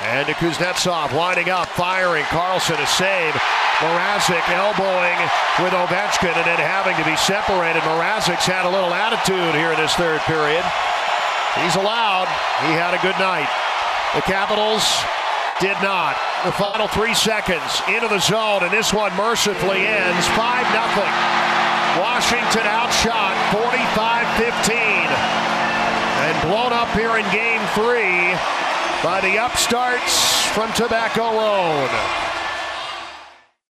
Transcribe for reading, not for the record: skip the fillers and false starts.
And to Kuznetsov, winding up, firing. Carlson a save. Mrazek elbowing with Ovechkin and then having to be separated. Mrazek's had a little attitude here in this third period. He's allowed. He had a good night. The Capitals did not. The final 3 seconds into the zone, and this one mercifully ends 5-0. Washington outshot 45-15 and blown up here in Game 3 by the upstarts from Tobacco Road.